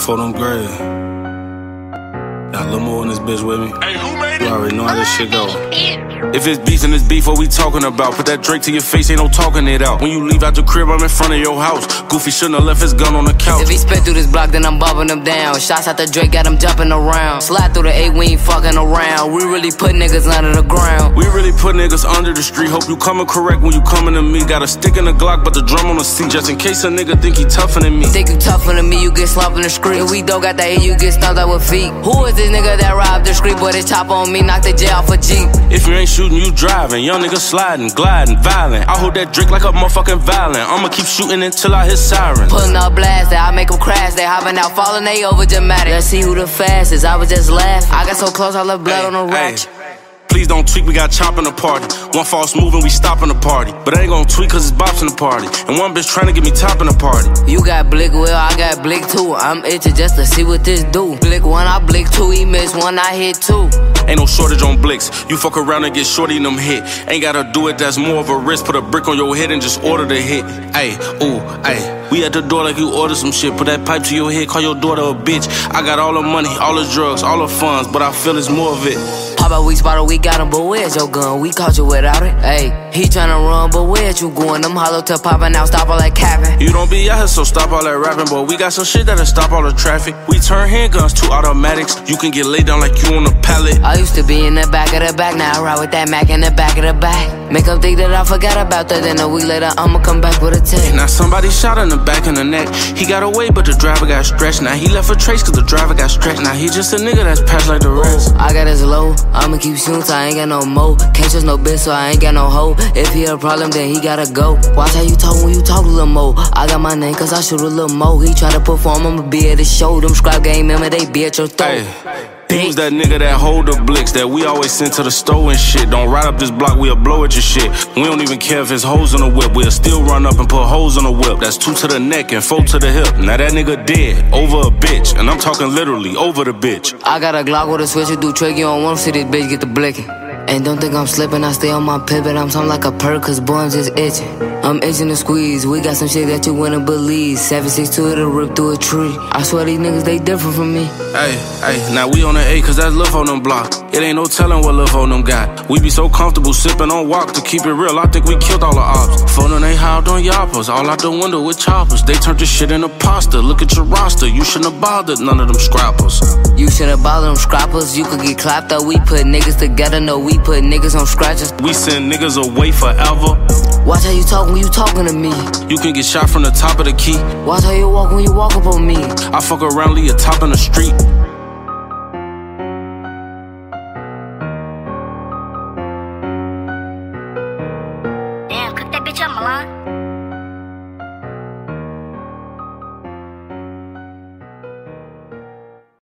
for them grades. Got a little more in this bitch with me. You already know how this shit go. If it's beef, then it's beef, what we talking about? Put that Drake to your face, ain't no talking it out. When you leave out the crib, I'm in front of your house. Goofy shouldn't have left his gun on the couch. If he spit through this block, then I'm bumping him down. Shots out the Drake, got him jumping around. Slide through the 8, we ain't fucking around. We really put niggas under the ground. We really put niggas under the street. Hope you coming correct when you coming to me. Got a stick in the Glock, but the drum on the seat. Just in case a nigga think he tougher than me. Think you tougher than me, you get slumped in the street. If we don't got that hit, you get stumped out with feet. Who is this nigga that robbed the street? Boy, this chop on me, knock the J off a Jeep. If you ain't shooting, you driving. Young niggas sliding, gliding, violent. I hold that Drake like a motherfucking violent. I'ma keep shooting until I hit sirens. Pulling up blast, I make them crash. They hopping out, falling, they over dramatic. Let's see who the fastest. I was just laughing. I got so close, I left blood on the rack. Please don't tweak, we got chop in the party. One false move and we stopping the party. But I ain't gon' tweak cause it's bops in the party. And one bitch trying to get me top in the party. You got blick, well, I got blick too. I'm itching just to see what this do. Blick one, I blick two, he miss one, I hit two. Ain't no shortage on blicks. You fuck around and get shorty in them hit. Ain't gotta do it, that's more of a risk. Put a brick on your head and just order the hit. Ayy, ooh, ayy. We at the door like you order some shit. Put that pipe to your head, call your daughter a bitch. I got all the money, all the drugs, all the funds, but I feel it's more of it. Pop out, we spot we got him, but where's your gun? We caught you without it. Ayy, he tryna run, but where's you going? Them hollow tip poppin' out, stop all that capping. You don't be out here, so stop all that rapping, boy. We got some shit that'll stop all the traffic. We turn handguns to automatics. You can get laid down like you on a pallet. I used to be in the back of the back, now I ride with that Mac in the back of the back. Make them think that I forgot about that, then a week later I'ma come back with a 10. Now somebody shot in the back and the neck. He got away, but the driver got stretched. Now he left a trace cause the driver got stretched. Now he just a nigga that's passed like the rest. I got his low, I'ma keep shooting so I ain't got no mo. Can't trust no bitch so I ain't got no hoe. If he a problem then he gotta go. Watch how you talk when you talk a little more. I got my name cause I shoot a little more. He try to perform, I'ma be at the show. Them scrap game member, they be at your throat. He was that nigga that hold the blicks that we always send to the store and shit. Don't ride up this block, we'll blow at your shit. We don't even care if it's hoes on the whip. We'll still run up and put hoes on the whip. That's 2 to the neck and 4 to the hip. Now that nigga dead, over a bitch. And I'm talking literally, over the bitch. I got a Glock with a switch, you do trick. You don't wanna see this bitch get the blicking. And don't think I'm slipping, I stay on my pivot. I'm something like a perk, cause boy, I'm just itching. I'm itching to squeeze, we got some shit that you wouldn't believe. 762 it'll rip through a tree. I swear these niggas, they different from me. Hey, now we on the A, cause that's Lil' on them block. It ain't no telling what Lil' on them got. We be so comfortable sipping on walk. To keep it real, I think we killed all the ops. Phone they howled on yappers, all out the window with choppers. They turned this shit into pasta, look at your roster. You shouldn't have bothered none of them scrappers. You shouldn't bother them scrappers, you could get clapped up. We put niggas together, no, we put niggas on scratches. We send niggas away forever. Watch how you talk when you talking to me. You can get shot from the top of the key. Watch how you walk when you walk up on me. I fuck around, leave a top in the street. Damn, cook that bitch up, Milan.